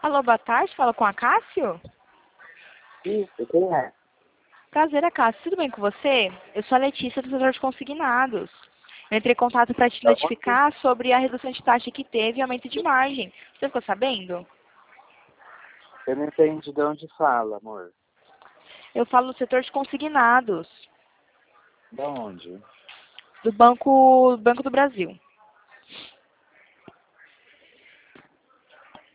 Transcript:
Alô, boa tarde, fala com a Cássio? Isso, quem é? Prazer, é Cássio, tudo bem com você? Eu sou a Letícia do setor de consignados. Eu entrei em contato para te Da onde? notificar sobre a redução de taxa que teve e aumento de margem. Você ficou sabendo? Eu não entendi de onde fala, amor. Eu falo do setor de consignados, Da onde? do Banco do Brasil.